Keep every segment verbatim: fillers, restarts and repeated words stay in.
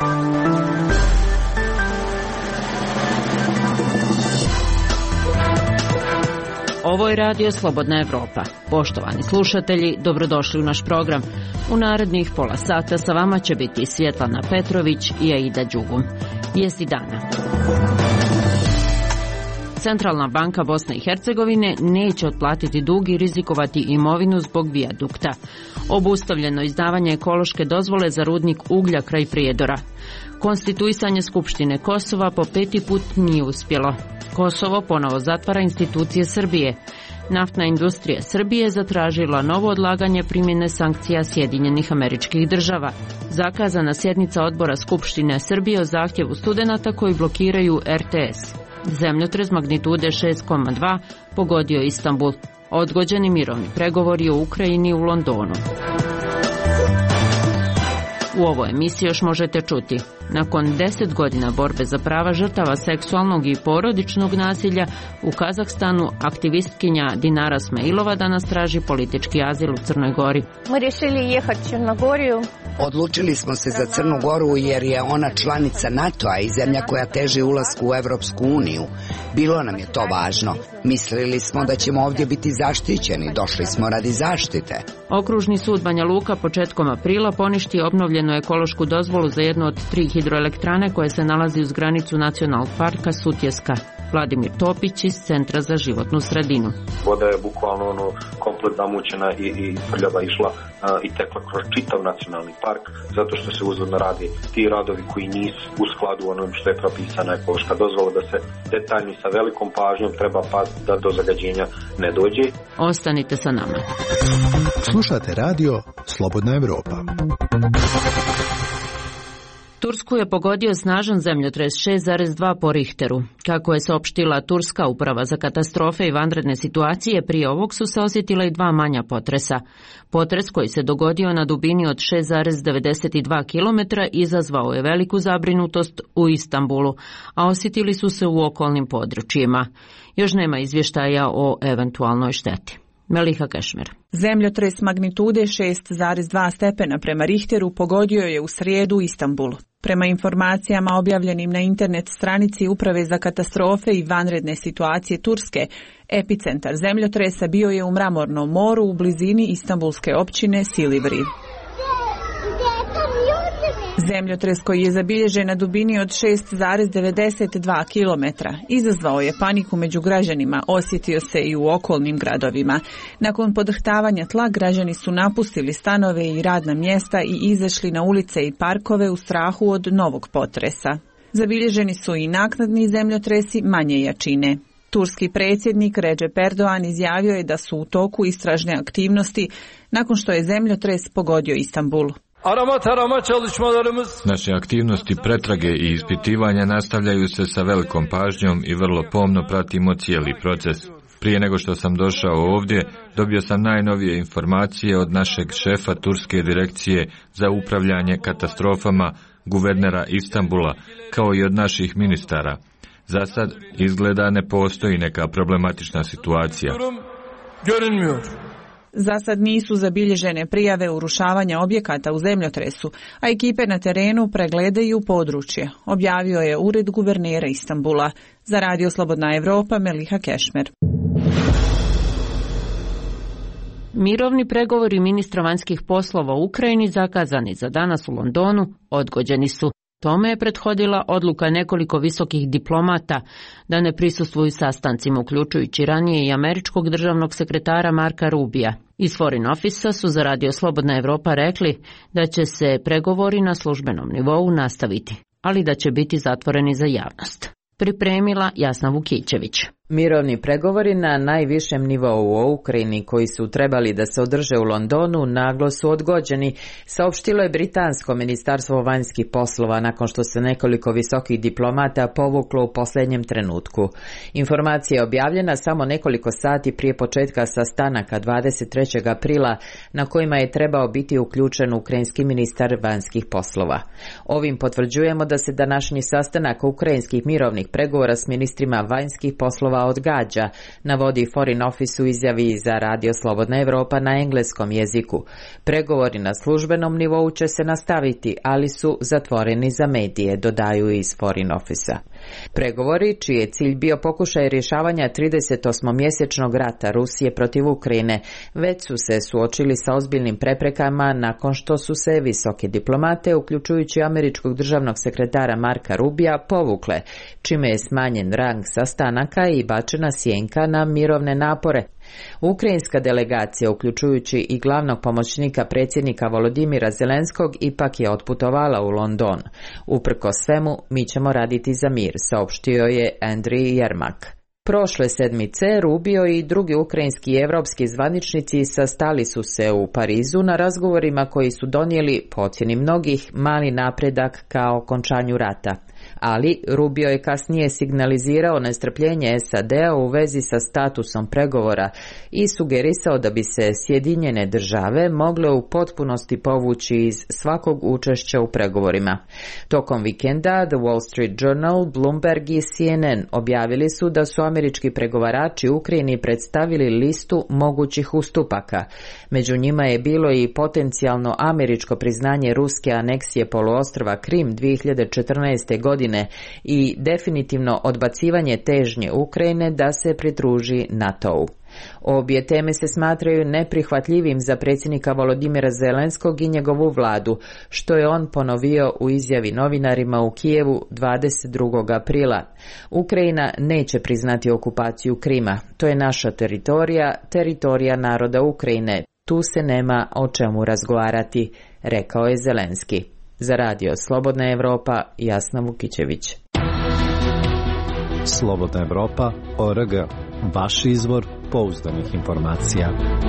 Ovo je radio Slobodna Evropa. Poštovani slušatelji, dobrodošli u naš program. U narednih pola sata sa vama će biti Svjetlana Petrović i Aida Đugum. Vijesti dana. Centralna banka Bosne i Hercegovine neće otplatiti dug i rizikovati imovinu zbog vijadukta. Obustavljeno izdavanje ekološke dozvole za rudnik uglja kraj Prijedora. Konstituisanje Skupštine Kosova po peti put nije uspjelo. Kosovo ponovo zatvara institucije Srbije. Naftna industrija Srbije zatražila novo odlaganje primjene sankcija Sjedinjenih Američkih Država. Zakazana sjednica odbora Skupštine Srbije o zahtjevu studenata koji blokiraju R T S. Zemljotres magnitude šest zarez dva pogodio Istanbul. Odgođeni mirovni pregovori o Ukrajini u Londonu. U ovoj emisiji još možete čuti. Nakon deset godina borbe za prava žrtava seksualnog i porodičnog nasilja u Kazahstanu, aktivistkinja Dinara Smailova danas traži politički azil u Crnoj Gori. Mi rješili jehati u Crnogoriju. Odlučili smo se za Crnu Goru jer je ona članica NATO-a i zemlja koja teži ulasku u Evropsku uniju. Bilo nam je to važno. Mislili smo da ćemo ovdje biti zaštićeni. Došli smo radi zaštite. Okružni sud Banja Luka početkom aprila poništio obnovljenu ekološku dozvolu za jednu od tri hidroelektrane koje se nalazi uz granicu nacionalnog parka Sutjeska. Vladimir Topić iz Centra za životnu sredinu. Voda je bukvalno ono komplet zamućena i, i prljava išla a, i tekla kroz čitav nacionalni park, zato što se uzvodno radi ti radovi koji nisu u skladu onom što je propisana ekološka dozvola, da se detaljni sa velikom pažnjom treba pa da do zagađenja ne dođe. Ostanite sa nama. Slušate radio Slobodna Evropa. Tursku je pogodio snažan zemljotres šest zarez dva po Richteru. Kako je saopštila Turska uprava za katastrofe i vanredne situacije, prije ovog su se osjetila i dva manja potresa. Potres koji se dogodio na dubini od šest zarez devedeset dva kilometra izazvao je veliku zabrinutost u Istanbulu, a osjetili su se u okolnim područjima. Još nema izvještaja o eventualnoj šteti. Meliha Kešmer. Zemljotres magnitude šest zarez dva stepena prema Richteru pogodio je u srijedu Istanbul. Prema informacijama objavljenim na internet stranici Uprave za katastrofe i vanredne situacije Turske, epicentar zemljotresa bio je u Mramornom moru u blizini istanbulske općine Silivri. Zemljotres koji je zabilježen na dubini od šest zarez devedeset dva kilometra izazvao je paniku među građanima, osjetio se i u okolnim gradovima. Nakon podrhtavanja tla građani su napustili stanove i radna mjesta i izašli na ulice i parkove u strahu od novog potresa. Zabilježeni su i naknadni zemljotresi manje jačine. Turski predsjednik Recep Erdogan izjavio je da su u toku istražne aktivnosti nakon što je zemljotres pogodio Istanbul. Arama tarama çalışmalarımız. Naše aktivnosti pretrage i ispitivanja nastavljaju se sa velikom pažnjom i vrlo pomno pratimo cijeli proces. Prije nego što sam došao ovdje, dobio sam najnovije informacije od našeg šefa Turske direkcije za upravljanje katastrofama, guvernera Istanbula, kao i od naših ministara. Za sad izgleda ne postoji neka problematična situacija. Görünmüyor. Za sad nisu zabilježene prijave urušavanja objekata u zemljotresu, a ekipe na terenu pregledaju područje, objavio je ured guvernera Istanbula. Za radio Slobodna Evropa, Meliha Kešmer. Mirovni pregovori ministra vanjskih poslova u Ukrajini zakazani za danas u Londonu odgođeni su. Tome je prethodila odluka nekoliko visokih diplomata da ne prisustvuju sastancima, uključujući ranije i američkog državnog sekretara Marka Rubija. Iz Foreign Office su za radio Slobodna Evropa rekli da će se pregovori na službenom nivou nastaviti, ali da će biti zatvoreni za javnost. Pripremila Jasna Vukićević. Mirovni pregovori na najvišem nivou u Ukrajini koji su trebali da se održe u Londonu naglo su odgođeni, saopštilo je britansko ministarstvo vanjskih poslova nakon što se nekoliko visokih diplomata povuklo u posljednjem trenutku. Informacija je objavljena samo nekoliko sati prije početka sastanaka dvadeset trećeg aprila na kojima je trebao biti uključen ukrajinski ministar vanjskih poslova. Ovim potvrđujemo da se današnji sastanak ukrajinskih mirovnih pregovora s ministrima vanjskih poslova Moskva odgađa, navodi Foreign Office u izjavi za Radio Slobodna Evropa na engleskom jeziku. Pregovori na službenom nivou će se nastaviti, ali su zatvoreni za medije, dodaju iz Foreign Office-a. Pregovori, čiji je cilj bio pokušaj rješavanja tridesetosmomjesečnog rata Rusije protiv Ukrajine, već su se suočili sa ozbiljnim preprekama nakon što su se visoke diplomate, uključujući američkog državnog sekretara Marka Rubija, povukle, čime je smanjen rang sastanaka i bačena sjenka na mirovne napore. Ukrajinska delegacija, uključujući i glavnog pomoćnika predsjednika Volodimira Zelenskog, ipak je otputovala u London. Uprkos svemu, mi ćemo raditi za mir, saopštio je Andriy Yermak. Prošle sedmice Rubio i drugi ukrajinski i evropski zvaničnici sastali su se u Parizu na razgovorima koji su donijeli, po ocjeni mnogih, mali napredak ka okončanju rata. Ali Rubio je kasnije signalizirao nestrpljenje S A D-a u vezi sa statusom pregovora i sugerisao da bi se Sjedinjene države mogle u potpunosti povući iz svakog učešća u pregovorima. Tokom vikenda The Wall Street Journal, Bloomberg i C N N objavili su da su američki pregovarači Ukrajini predstavili listu mogućih ustupaka. Među njima je bilo i potencijalno američko priznanje ruske aneksije poluostrva Krim dvije hiljade četrnaeste. godine i definitivno odbacivanje težnje Ukrajine da se pridruži NATO-u. Obje teme se smatraju neprihvatljivim za predsjednika Volodimira Zelenskog i njegovu vladu, što je on ponovio u izjavi novinarima u Kijevu dvadeset drugog aprila. Ukrajina neće priznati okupaciju Krima. To je naša teritorija, teritorija naroda Ukrajine. Tu se nema o čemu razgovarati, rekao je Zelenski. Za Radio Slobodna Evropa, Jasna Vukićević. Slobodna Evropa, O R G, vaš izvor pouzdanih informacija.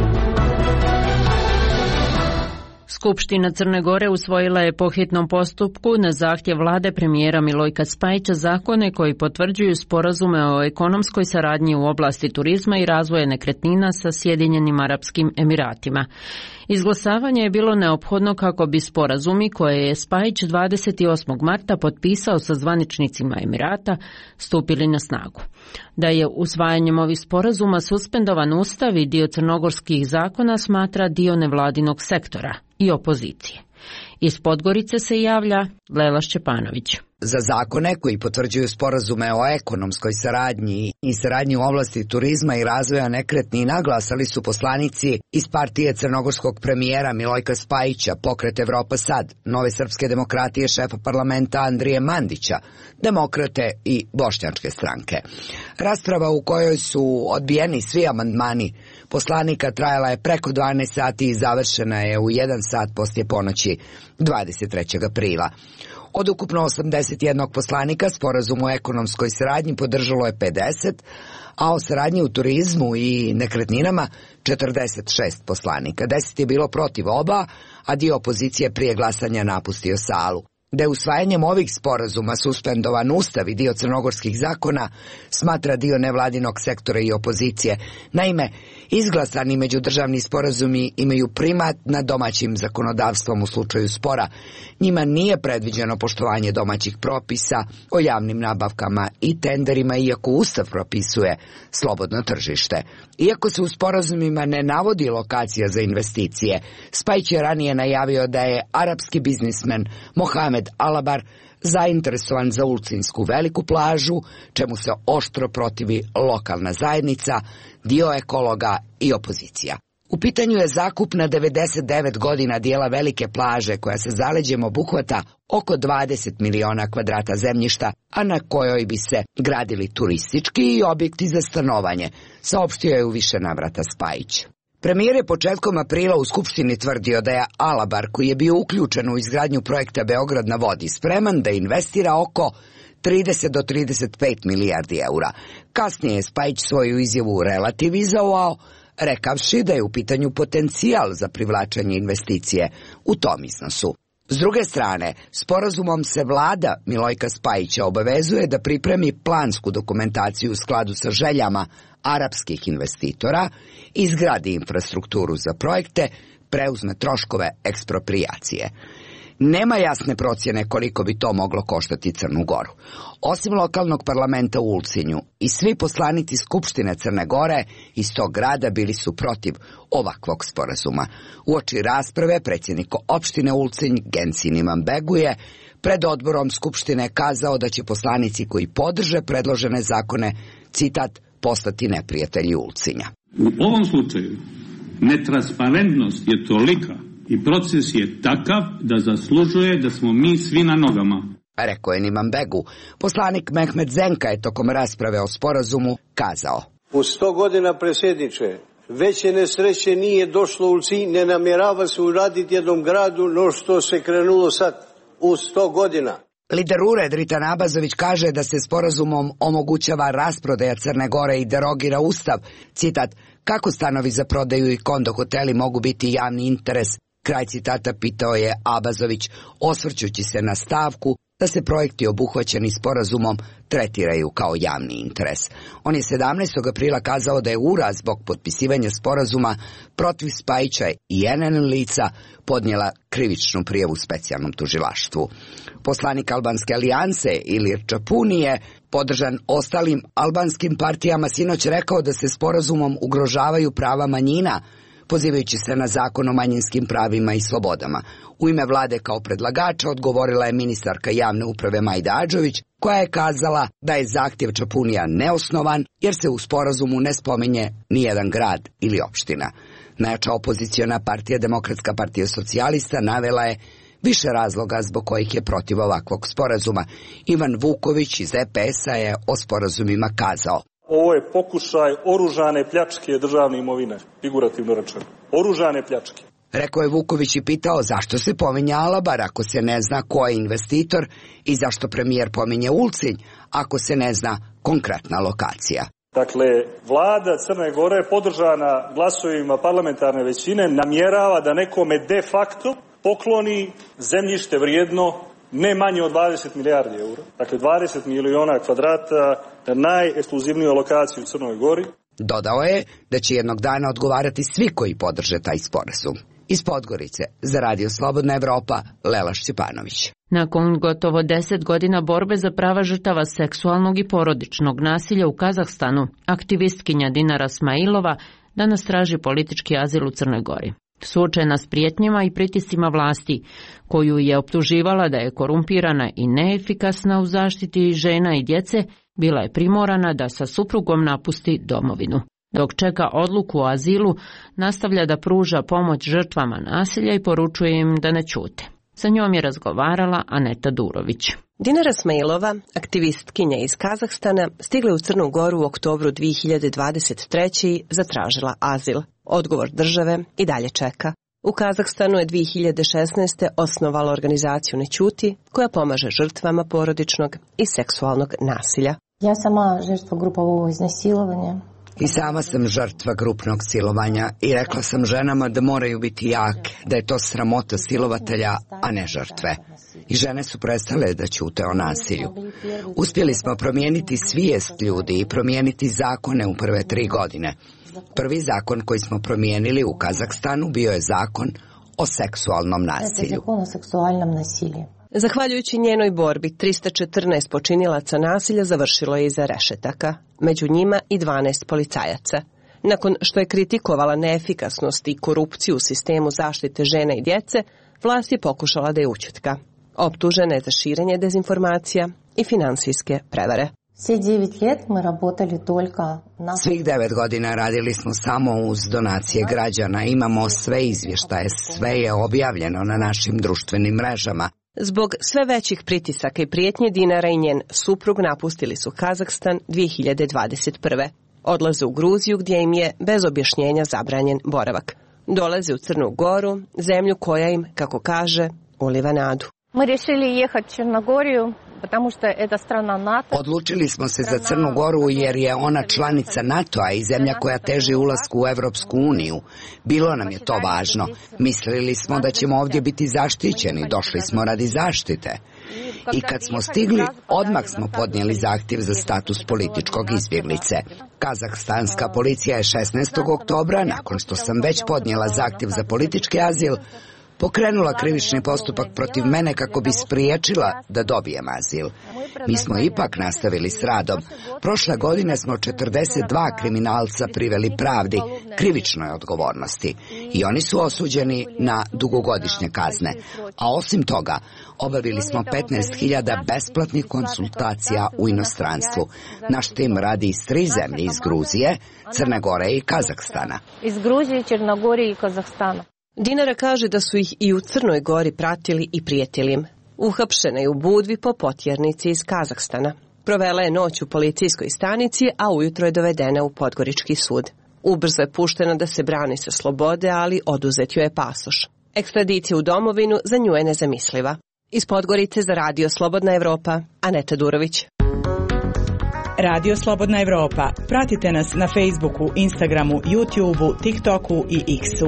Skupština Crne Gore usvojila je po hitnom postupku na zahtjev vlade premijera Milojka Spajića zakone koji potvrđuju sporazume o ekonomskoj saradnji u oblasti turizma i razvoja nekretnina sa Sjedinjenim Arapskim Emiratima. Izglasavanje je bilo neophodno kako bi sporazumi koje je Spajić dvadeset osmog marta potpisao sa zvaničnicima Emirata stupili na snagu. Da je usvajanjem ovih sporazuma suspendovan ustav i dio crnogorskih zakona smatra dio nevladinog sektora i opozicije. Iz Podgorice se javlja Lela Šćepanović. Za zakone koji potvrđuju sporazume o ekonomskoj saradnji i saradnji u oblasti turizma i razvoja nekretnina glasali su poslanici iz partije crnogorskog premijera Milojka Spajića, Pokret Evropa Sad, Nove srpske demokratije šefa parlamenta Andrije Mandića, Demokrate i Bošnjačke stranke. Rasprava u kojoj su odbijeni svi amandmani poslanika trajala je preko dvanaest sati i završena je u jedan sat poslije ponoći dvadeset trećeg aprila. Od ukupno osamdeset jednog poslanika sporazum o ekonomskoj saradnji podržalo je pedeset, a o saradnji u turizmu i nekretninama četrdeset šest poslanika. deset je bilo protiv oba, a dio opozicije prije glasanja napustio salu. Da je usvajanjem ovih sporazuma suspendovan ustav i dio crnogorskih zakona, smatra dio nevladinog sektora i opozicije. Naime, izglasani međudržavni sporazumi imaju primat nad domaćim zakonodavstvom u slučaju spora. Njima nije predviđeno poštovanje domaćih propisa o javnim nabavkama i tenderima, iako ustav propisuje slobodno tržište. Iako se u sporazumima ne navodi lokacija za investicije, Spajić je ranije najavio da je arapski biznismen Mohamed Alabar zainteresovan za Ulcinsku veliku plažu, čemu se oštro protivi lokalna zajednica, dio ekologa i opozicija. U pitanju je zakup na devedeset devet godina dijela velike plaže koja se zaleđem obuhvata oko dvadeset miliona kvadrata zemljišta, a na kojoj bi se gradili turistički i objekti za stanovanje, saopštio je u više navrata Spajić. Premijer je početkom aprila u Skupštini tvrdio da je Alabar, koji je bio uključen u izgradnju projekta Beograd na vodi, spreman da investira oko trideset do trideset pet milijardi eura. Kasnije je Spajić svoju izjavu relativizovao, rekavši da je u pitanju potencijal za privlačenje investicije u tom iznosu. S druge strane, sporazumom se vlada Milojka Spajića obavezuje da pripremi plansku dokumentaciju u skladu sa željama arapskih investitora, izgradi infrastrukturu za projekte, preuzme troškove eksproprijacije. Nema jasne procjene koliko bi to moglo koštati Crnu Goru. Osim lokalnog parlamenta u Ulcinju, i svi poslanici Skupštine Crne Gore iz tog grada bili su protiv ovakvog sporazuma. Uoči rasprave predsjednik opštine Ulcinj Gensin Imanbegu je pred odborom Skupštine kazao da će poslanici koji podrže predložene zakone, citat, postati neprijatelji Ulcinja. U ovom slučaju netransparentnost je tolika i proces je takav da zaslužuje da smo mi svi na nogama. Rekao je Imanbegu. Poslanik Mehmet Zenka je tokom rasprave o sporazumu kazao: U sto godina, predsjedniče, veće nesreće nije došlo u Ulcinj, ne namjerava se uraditi jednom gradu no što se krenulo sad u sto godina. Lider U R E Dritan Abazović kaže da se sporazumom omogućava rasprodaja Crne Gore i derogira ustav. Citat, kako stanovi za prodaju i kondo hoteli mogu biti javni interes, kraj citata, pitao je Abazović, osvrćući se na stavku da se projekti obuhvaćeni sporazumom tretiraju kao javni interes. On je sedamnaestog aprila kazao da je U R A zbog potpisivanja sporazuma protiv Spajića i N N lica podnijela krivičnu prijavu specijalnom tužilaštvu. Poslanik Albanske alijanse Ilir Čapuni je, podržan ostalim albanskim partijama, sinoć rekao da se sporazumom ugrožavaju prava manjina, pozivajući se na zakon o manjinskim pravima i slobodama. U ime vlade kao predlagača odgovorila je ministarka javne uprave Majda Adžović, koja je kazala da je zahtjev Čapunija neosnovan jer se u sporazumu ne spominje nijedan grad ili opština. Najjača opoziciona partija, Demokratska partija socijalista, navela je više razloga zbog kojih je protiv ovakvog sporazuma. Ivan Vuković iz E P S-a je o sporazumima kazao: Ovo je pokušaj oružane pljačke državne imovine, figurativno rečeno. Oružane pljačke. Rekao je Vuković i pitao zašto se pominje Alabar ako se ne zna ko je investitor i zašto premijer pominje Ulcinj ako se ne zna konkretna lokacija. Dakle, vlada Crne Gore, podržana glasovima parlamentarne većine, namjerava da nekome de facto pokloni zemljište vrijedno ne manje od dvadeset milijardi eura. Dakle, dvadeset miliona kvadrata na najekskluzivniju lokaciju u Crnoj Gori. Dodao je da će jednog dana odgovarati svi koji podrže taj sporazum. Iz Podgorice, za Radio Slobodna Evropa, Lela Šćepanović. Nakon gotovo deset godina borbe za prava žrtava seksualnog i porodičnog nasilja u Kazahstanu, aktivistkinja Dinara Smailova danas traži politički azil u Crnoj Gori. Suočena s prijetnjama i pritiscima vlasti, koju je optuživala da je korumpirana i neefikasna u zaštiti žena i djece, bila je primorana da sa suprugom napusti domovinu. Dok čeka odluku o azilu, nastavlja da pruža pomoć žrtvama nasilja i poručuje im da ne ćute. Sa njom je razgovarala Aneta Durović. Dinara Smailova, aktivistkinja iz Kazahstana, stigla je u Crnu Goru u oktobru dvije hiljade dvadeset treće. i zatražila azil. Odgovor države i dalje čeka. U Kazahstanu je dvije hiljade šesnaeste. osnovala organizaciju Ne ćuti, koja pomaže žrtvama porodičnog i seksualnog nasilja. Ja sama žrtva grupovog iznasilovanja. I sama sam žrtva grupnog silovanja i rekla sam ženama da moraju biti jake, da je to sramota silovatelja, a ne žrtve. I žene su prestale da ćute o nasilju. Uspjeli smo promijeniti svijest ljudi i promijeniti zakone u prve tri godine. Prvi zakon koji smo promijenili u Kazahstanu bio je zakon o seksualnom nasilju. Zahvaljujući njenoj borbi, trista četrnaest počinilaca nasilja završilo je iza rešetaka, među njima i dvanaest policajaca. Nakon što je kritikovala neefikasnost i korupciju u sistemu zaštite žena i djece, vlast je pokušala da je ućutka. Optužena je za širenje dezinformacija i finansijske prevare. Svih devet godina radili smo samo uz donacije građana, imamo sve izvještaje, sve je objavljeno na našim društvenim mrežama. Zbog sve većih pritisaka i prijetnje, Dinara i njen suprug napustili su Kazahstan dvije hiljade dvadeset prve. Odlaze u Gruziju gdje im je bez objašnjenja zabranjen boravak. Dolaze u Crnu Goru, zemlju koja im, kako kaže, uliva nadu. Мы решили ехать в Черногорию, потому что это страна НАТО. Odlučili smo se za Crnu Goru jer je ona članica NATO-a i zemlja koja teži ulasku u Evropsku uniju. Bilo nam je to važno. Mislili smo da ćemo ovdje biti zaštićeni, došli smo radi zaštite. I kad smo stigli, odmah smo podnijeli zahtjev za status političkog izbjeglice. Kazahstanska policija je šesnaestog oktobra, nakon što sam već podnijela zahtjev za politički azil, pokrenula krivični postupak protiv mene kako bi spriječila da dobijem azil. Mi smo ipak nastavili s radom. Prošle godine smo četrdeset dva kriminalca priveli pravdi, krivičnoj odgovornosti, i oni su osuđeni na dugogodišnje kazne. A osim toga, obavili smo petnaest hiljada besplatnih konsultacija u inostranstvu. Naš tim radi iz tri zemlje, iz Gruzije, Crne Gore i Kazahstana. Iz Gruzije, Crne Gore i Kazahstana. Dinara kaže da su ih i u Crnoj Gori pratili i prijetili im. Uhapšena je u Budvi po potjernici iz Kazahstana. Provela je noć u policijskoj stanici, a ujutro je dovedena u Podgorički sud. Ubrzo je puštena da se brani sa slobode, ali oduzet joj je pasoš. Ekstradicija u domovinu za nju je nezamisliva. Iz Podgorice za Radio Slobodna Evropa, Aneta Durović. Radio Slobodna Evropa. Pratite nas na Facebooku, Instagramu, YouTubeu, TikToku i X-u.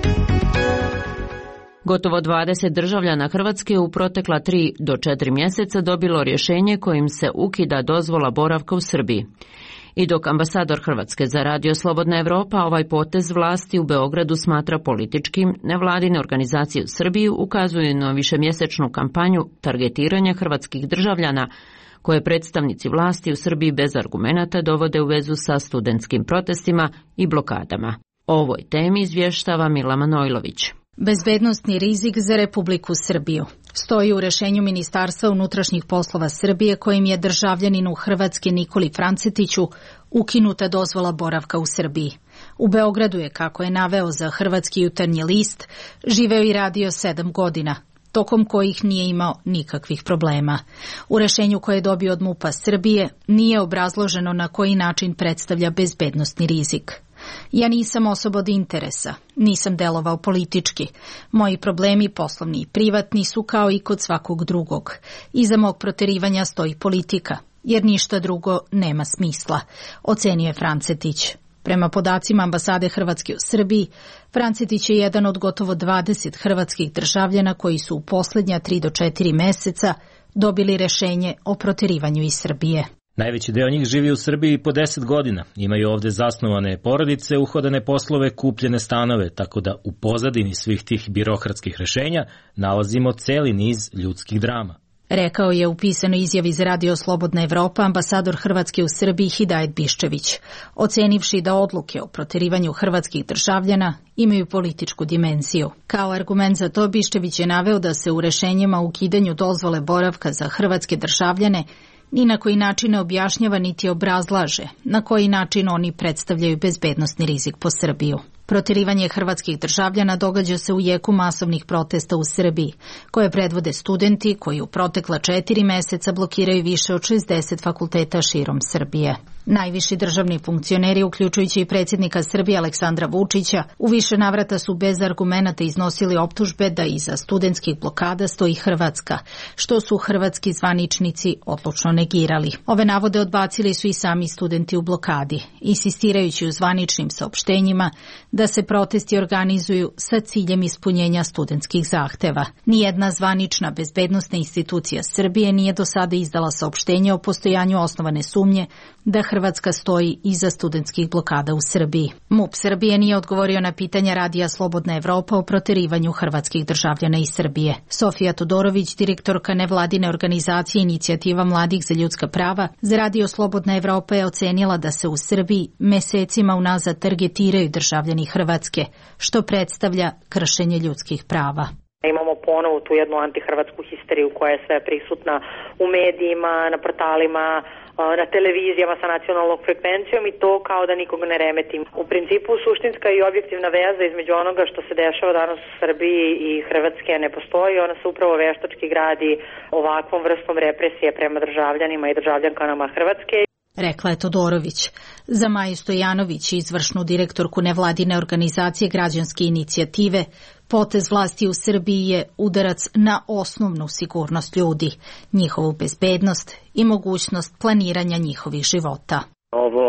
Gotovo dvadeset državljana Hrvatske u protekla tri do četiri mjeseca dobilo rješenje kojim se ukida dozvola boravka u Srbiji. I dok ambasador Hrvatske za Radio Slobodna Evropa ovaj potez vlasti u Beogradu smatra političkim, nevladine organizacije u Srbiji ukazuju na višemjesečnu kampanju targetiranja hrvatskih državljana koje predstavnici vlasti u Srbiji bez argumenata dovode u vezu sa studentskim protestima i blokadama. O ovoj temi izvještava Mila Manojlović. Bezbednostni rizik za Republiku Srbiju stoji u rešenju Ministarstva unutrašnjih poslova Srbije kojim je državljaninu Hrvatske Nikoli Francetiću ukinuta dozvola boravka u Srbiji. U Beogradu je, kako je naveo za Hrvatski jutarnji list, živeo i radio sedam godina, tokom kojih nije imao nikakvih problema. U rešenju koje je dobio od MUP-a Srbije nije obrazloženo na koji način predstavlja bezbednostni rizik. Ja nisam osoba od interesa, nisam delovao politički. Moji problemi, poslovni i privatni, su kao i kod svakog drugog. Iza mog proterivanja stoji politika, jer ništa drugo nema smisla, ocenio je Francetić. Prema podacima ambasade Hrvatske u Srbiji, Francetić je jedan od gotovo dvadeset hrvatskih državljana koji su u posljednja tri do četiri meseca dobili rešenje o proterivanju iz Srbije. Najveći deo njih živi u Srbiji po deset godina. Imaju ovde zasnovane porodice, uhodane poslove, kupljene stanove, tako da u pozadini svih tih birokratskih rešenja nalazimo celi niz ljudskih drama. Rekao je u pisanoj izjavi za Radio Slobodna Evropa ambasador Hrvatske u Srbiji Hidajet Biščević, ocenivši da odluke o proterivanju hrvatskih državljana imaju političku dimenziju. Kao argument za to Biščević je naveo da se u rešenjima o ukidanju dozvole boravka za hrvatske državljane ni na koji način ne objašnjava niti obrazlaže na koji način oni predstavljaju bezbednosni rizik po Srbiju. Proterivanje hrvatskih državljana događa se u jeku masovnih protesta u Srbiji, koje predvode studenti koji u protekla četiri meseca blokiraju više od šezdeset fakulteta širom Srbije. Najviši državni funkcioneri, uključujući i predsjednika Srbije Aleksandra Vučića, u više navrata su bez argumenata iznosili optužbe da iza studentskih blokada stoji Hrvatska, što su hrvatski zvaničnici odlučno negirali. Ove navode odbacili su i sami studenti u blokadi, insistirajući u zvaničnim saopštenjima da se protesti organizuju sa ciljem ispunjenja studentskih zahteva. Nijedna zvanična bezbednosna institucija Srbije nije do sada izdala saopštenje o postojanju osnovane sumnje da Hrvatska stoji iza studentskih blokada u Srbiji. MUP Srbije nije odgovorio na pitanja Radija Slobodna Evropa o proterivanju hrvatskih državljana iz Srbije. Sofija Todorović, direktorka nevladine organizacije Inicijativa mladih za ljudska prava, za Radio Slobodna Evropa je ocenila da se u Srbiji mesecima unazad targetiraju državljani Hrvatske, što predstavlja kršenje ljudskih prava. Imamo ponovo tu jednu antihrvatsku histeriju koja je sve prisutna u medijima, na portalima, na televizijama sa nacionalnom frekvencijom i to kao da nikog ne remetim. U principu suštinska i objektivna veza između onoga što se dešava danas u Srbiji i Hrvatske ne postoji, ona se upravo veštački gradi ovakvom vrstom represije prema državljanima i državljankanama Hrvatske. Rekla je Todorović. Za Maju Stojanović, izvršnu direktorku nevladine organizacije Građanske inicijative, potez vlasti u Srbiji je udarac na osnovnu sigurnost ljudi, njihovu bezbednost i mogućnost planiranja njihovih života. Ovo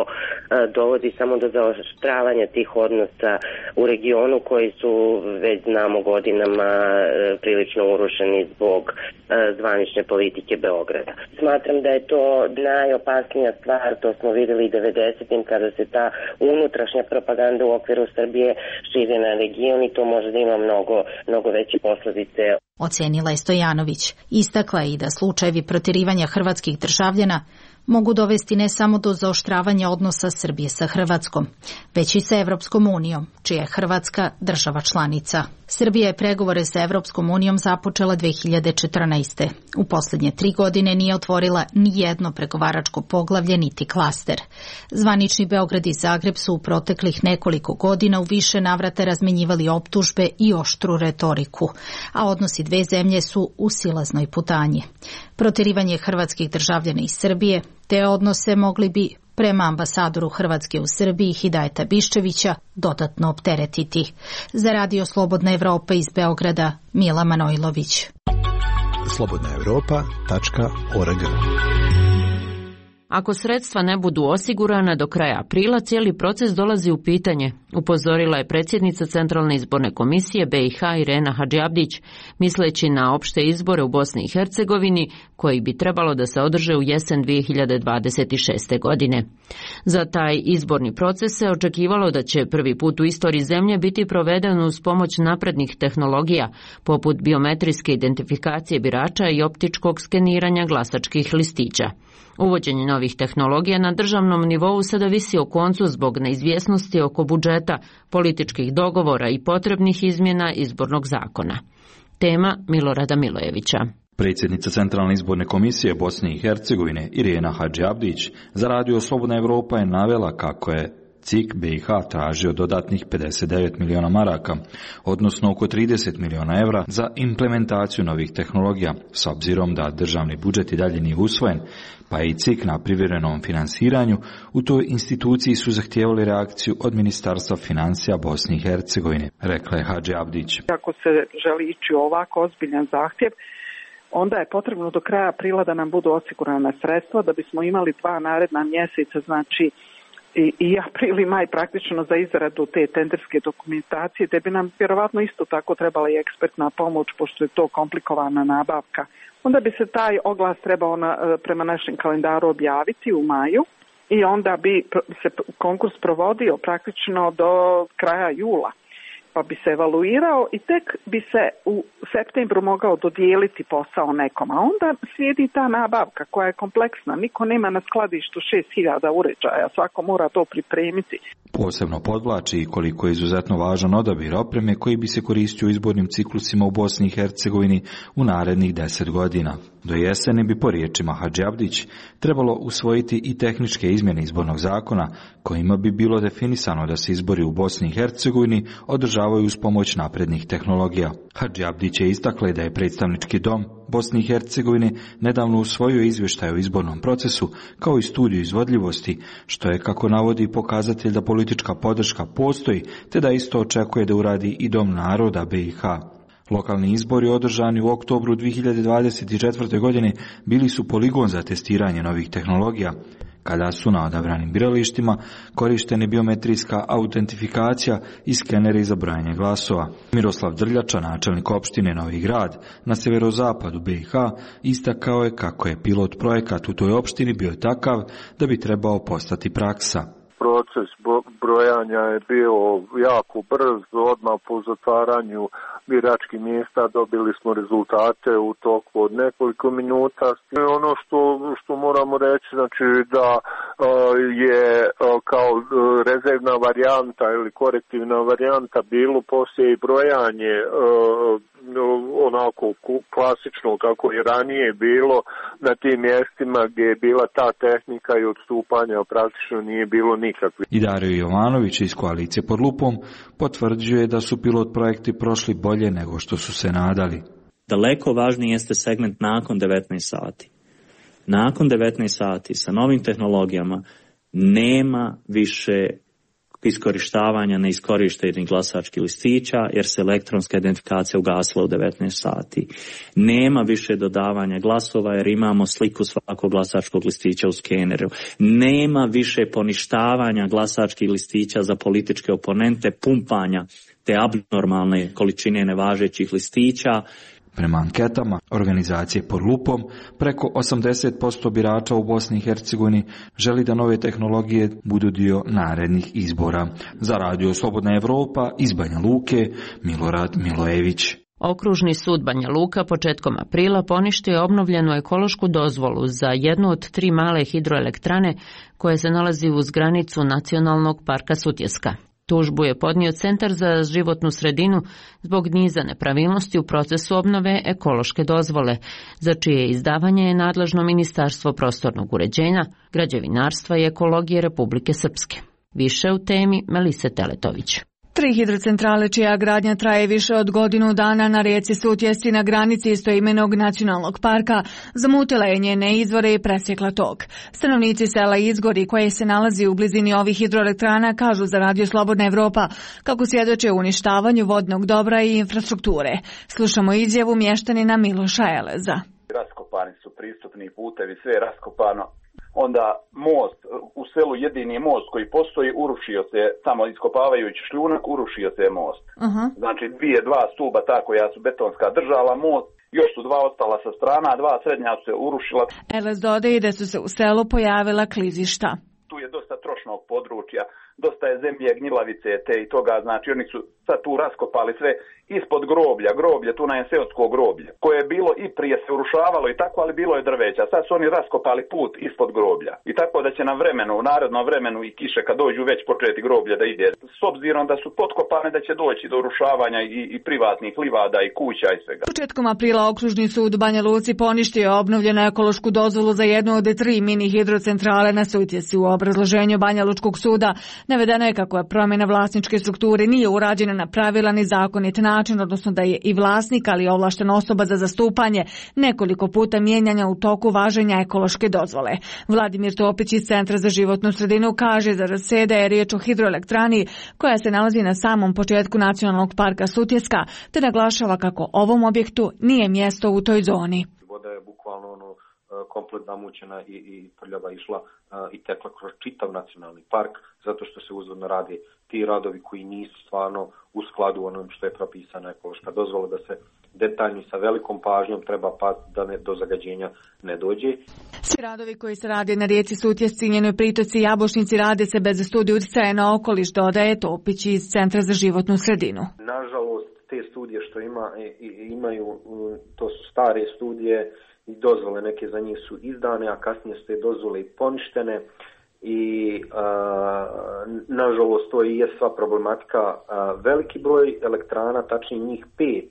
dovodi samo do zaoštravanja tih odnosa u regionu koji su, već znamo, godinama prilično urušeni zbog zvanične politike Beograda. Smatram da je to najopasnija stvar, to smo vidjeli i devedesetim kada se ta unutrašnja propaganda u okviru Srbije širi na region i to može da ima mnogo, mnogo veće posljedice. Ocenila je Stojanović. Istakla je i da slučajevi proterivanja hrvatskih državljana mogu dovesti ne samo do zaoštravanja odnosa Srbije sa Hrvatskom, već i sa Evropskom unijom, čija je Hrvatska država članica. Srbija je pregovore sa Evropskom unijom započela dve hiljade četrnaeste. U posljednje tri godine nije otvorila ni jedno pregovaračko poglavlje niti klaster. Zvanični Beograd i Zagreb su u proteklih nekoliko godina u više navrata razmenjivali optužbe i oštru retoriku, a odnosi dve zemlje su u silaznoj putanji. Proterivanje hrvatskih državljana iz Srbije te odnose mogli bi, prema ambasadoru Hrvatske u Srbiji Hidajeta Biščevića, dodatno opteretiti. Za Radio Slobodna Evropa iz Beograda, Mila Manojlović. slobodna evropa tačka org. Ako sredstva ne budu osigurana do kraja aprila, cijeli proces dolazi u pitanje, upozorila je predsjednica Centralne izborne komisije B i H Irena Hadžiabdić, misleći na opšte izbore u Bosni i Hercegovini, koji bi trebalo da se održe u jesen dvije hiljade dvadeset šeste. godine. Za taj izborni proces se očekivalo da će prvi put u istoriji zemlje biti proveden uz pomoć naprednih tehnologija, poput biometrijske identifikacije birača i optičkog skeniranja glasačkih listića. Uvođenje novih tehnologija na državnom nivou sada visi o koncu zbog neizvjesnosti oko budžeta, političkih dogovora i potrebnih izmjena izbornog zakona. Tema Milorada Milojevića. Predsjednica Centralne izborne komisije Bosne i Hercegovine Irena Hadžiabdić za Radio Slobodna Evropa je navela kako je C I K B i H tražio dodatnih pedeset devet miliona maraka, odnosno oko trideset miliona evra za implementaciju novih tehnologija, s obzirom da državni budžet i dalje nije usvojen, pa je i C I K na privremenom finansiranju. U toj instituciji su zahtijevali reakciju od Ministarstva financija Bosne i Hercegovine, rekla je Hadžiabdić. Ako se želi ići u ovako ozbiljan zahtjev, onda je potrebno do kraja aprila da nam budu osigurana sredstva, da bismo imali dva naredna mjeseca, znači i, i april i maj praktično za izradu te tenderske dokumentacije, te bi nam vjerovatno isto tako trebala i ekspertna pomoć, pošto je to komplikovana nabavka. Onda bi se taj oglas trebao na, prema našem kalendaru objaviti u maju i onda bi se konkurs provodio praktično do kraja jula, pa bi se evaluirao i tek bi se u septembru mogao dodijeliti posao nekom. A onda slijedi ta nabavka koja je kompleksna. Niko nema na skladištu šest hiljada uređaja, svako mora to pripremiti. Posebno podvlači koliko je izuzetno važan odabir opreme koji bi se koristio u izbornim ciklusima u Bosni i Hercegovini u narednih deset godina. Do jeseni bi, po riječima Hadžiabdić, trebalo usvojiti i tehničke izmjene izbornog zakona kojima bi bilo definisano da se izbori u Bosni i Hercegovini održavaju uz pomoć naprednih tehnologija. Hadžiabdić je istakla da je predstavnički dom Bosne i Hercegovine nedavno usvojio izvještaj o izbornom procesu kao i studiju izvodljivosti, što je, kako navodi, pokazatelj da politička podrška postoji te da isto očekuje da uradi i Dom naroda B i H. Lokalni izbori održani u oktobru dvije hiljade dvadeset četvrte. godine bili su poligon za testiranje novih tehnologija, kada su na odabranim biralištima korišteni biometrijska autentifikacija i skeneri za brojanje glasova. Miroslav Drljača, načelnik opštine Novi Grad na severozapadu B i H, istakao je kako je pilot projekat u toj opštini bio takav da bi trebao postati praksa. Proces brojanja je bio jako brz, odmah po zatvaranju biračkih mjesta dobili smo rezultate u toku od nekoliko minuta. Ono što, što moramo reći, znači da je kao rezervna varijanta ili korektivna varijanta bilo poslije i brojanje onako klasično kako je ranije bilo na tim mjestima gdje je bila ta tehnika i odstupanja praktično nije bilo nikakve. I Dario Jovanović iz koalicije Pod lupom potvrđuje da su pilot projekti prošli bolje nego što su se nadali. Daleko važniji jeste segment nakon devetnaest sati. Nakon devetnaest sati sa novim tehnologijama nema više iskorištavanja neiskorištenih glasačkih listića jer se elektronska identifikacija ugasila u devetnaest sati. Nema više dodavanja glasova jer imamo sliku svakog glasačkog listića u skeneru. Nema više poništavanja glasačkih listića za političke oponente, pumpanja te abnormalne količine nevažećih listića. Prema anketama organizacije Pod lupom, preko osamdeset posto birača u Bosni i Hercegovini želi da nove tehnologije budu dio narednih izbora. Za Radio Slobodna Evropa iz Banja Luke, Milorad Milojević. Okružni sud Banja Luka početkom aprila poništio je obnovljenu ekološku dozvolu za jednu od tri male hidroelektrane koje se nalazi uz granicu Nacionalnog parka Sutjeska. Tužbu je podnio Centar za životnu sredinu zbog niza nepravilnosti u procesu obnove ekološke dozvole, za čije izdavanje je nadležno Ministarstvo prostornog uređenja, građevinarstva i ekologije Republike Srpske. Više u temi Melise Teletović. Tri hidrocentrale čija gradnja traje više od godinu dana na rijeci Sutjesci na granici istoimenog nacionalnog parka zamutila je njene izvore i presjekla tok. Stanovnici sela Izgori koje se nalazi u blizini ovih hidroelektrana kažu za Radio Slobodna Evropa kako svjedoče o uništavanju vodnog dobra i infrastrukture. Slušamo izjavu mještanina Miloša Eleza. Raskopani su pristupni putevi, sve je raskopano. Onda most, u selu jedini most koji postoji, urušio se, samo iskopavajući šljunak, urušio se most. Uh-huh. Znači dvije, dva stuba ta koja su betonska držala most, još su dva ostala sa strana, dva srednja su se urušila. Elez dodaje da su se u selu pojavila klizišta. Tu je dosta trošnog područja, dosta je zemlje, gnjilavice, te i toga, znači oni su sad tu raskopali sve ispod groblja, groblje, tu na je seosko groblje, koje je bilo i prije se urušavalo i tako, ali bilo je drveća. Sad su oni raskopali put ispod groblja. I tako da će na vremenu, u narodnom vremenu i kiše kad dođu već početi groblje da ide. S obzirom da su potkopane da će doći do urušavanja i, i privatnih livada i kuća i svega. Početkom aprila okružni sud u Banja Luci poništio je obnovljenu ekološku dozvolu za jednu od tri mini hidrocentrale na Sutjesci. U obrazloženju Banja Lučkog suda navedeno je kako je promjena vlasničke strukture nije urađena na pravilan i zakonit način, odnosno da je i vlasnik, ali i ovlaštena osoba za zastupanje nekoliko puta mijenjanja u toku važenja ekološke dozvole. Vladimir Topić iz Centra za životnu sredinu kaže za se da je riječ o hidroelektrani koja se nalazi na samom početku Nacionalnog parka Sutjeska, te naglašava kako ovom objektu nije mjesto u toj zoni. Voda je bukvalno ono komplet namućena i, i prljava išla a, i tekla kroz čitav nacionalni park, zato što se uzvodno radi ti radovi koji nisu stvarno u skladu onom što je propisana ekološka dozvola, da se detaljno sa velikom pažnjom treba paziti da ne, do zagađenja ne dođe. Svi radovi koji se rade na rijeci Sutjesci, njenoj pritoci i Jabučnici rade se bez studije utjecaja na okoliš, dodaje Topić iz Centra za životnu sredinu. Nažalost, te studije što ima, imaju, to su stare studije, i dozvole neke za njih su izdane, a kasnije su te dozvole i poništene i a, nažalost to i je sva problematika. A, veliki broj elektrana, tačnije njih pet,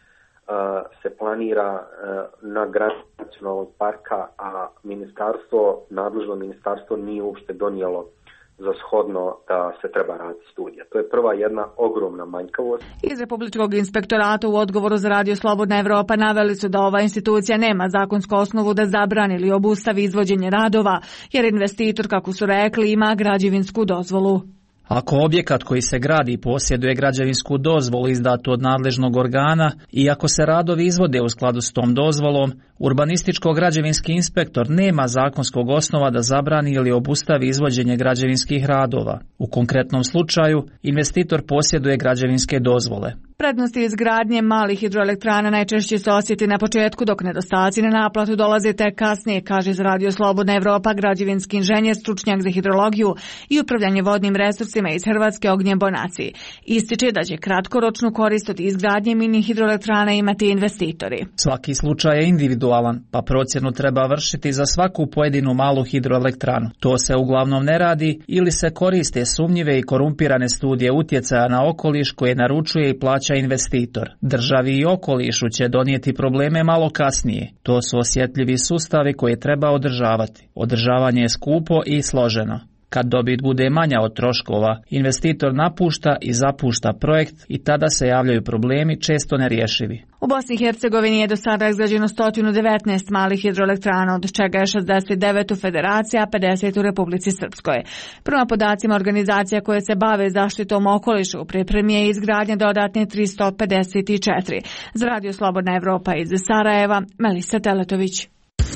a, se planira a, na granici nacionalnog parka, a ministarstvo, nadležno ministarstvo nije uopšte donijelo za shodno da se treba raditi studija. To je prva jedna ogromna manjkavost. Iz Republičkog inspektorata u odgovoru za Radio Slobodna Evropa naveli su da ova institucija nema zakonsku osnovu da zabrani ili obustavi izvođenje radova, jer investitor, kako su rekli, ima građevinsku dozvolu. Ako objekat koji se gradi posjeduje građevinsku dozvolu izdatu od nadležnog organa i ako se radovi izvode u skladu s tom dozvolom, urbanističko-građevinski inspektor nema zakonskog osnova da zabrani ili obustavi izvođenje građevinskih radova. U konkretnom slučaju, investitor posjeduje građevinske dozvole. Prednosti izgradnje malih hidroelektrana najčešće se osjeti na početku, dok nedostaci na naplatu dolaze tek kasnije, kaže za Radio Slobodna Evropa građevinski inženjer, stručnjak za hidrologiju i upravljanje vodnim resursima iz Hrvatske Ognjen Bonaci. Ističe da će kratkoročnu korist od izgradnje mini hidroelektrana imati investitori. Svaki slučaj je individualan, pa procjenu treba vršiti za svaku pojedinu malu hidroelektranu. To se uglavnom ne radi ili se koriste sumnjive i korumpirane studije utjecaja na okoliš koje naručuje i plaća investitor. Državi i okolišu će donijeti probleme malo kasnije. To su osjetljivi sustavi koje treba održavati. Održavanje je skupo i složeno. Kad dobit bude manja od troškova, investitor napušta i zapušta projekt i tada se javljaju problemi često nerješivi. U Bosni i Hercegovini je do sada izgrađeno sto devetnaest malih hidroelektrana, od čega je šezdeset devet u Federaciji, a pedeset u Republici Srpskoj. Prema podacima organizacija koje se bave zaštitom okoliša, u pripremi je izgradnja dodatne tristo pedeset četiri. Za Radio Slobodna Evropa iz Sarajeva, Melisa Teletović.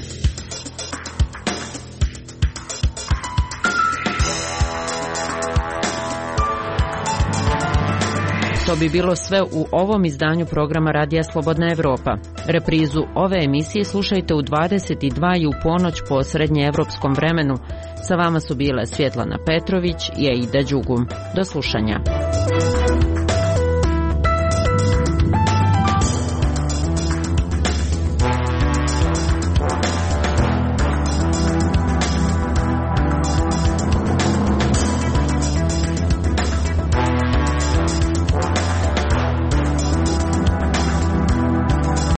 To bi bilo sve u ovom izdanju programa Radija Slobodna Evropa. Reprizu ove emisije slušajte u dvadeset dva i u ponoć po srednjeevropskom vremenu. Sa vama su bile Svjetlana Petrović i Aida Đugum. Do slušanja.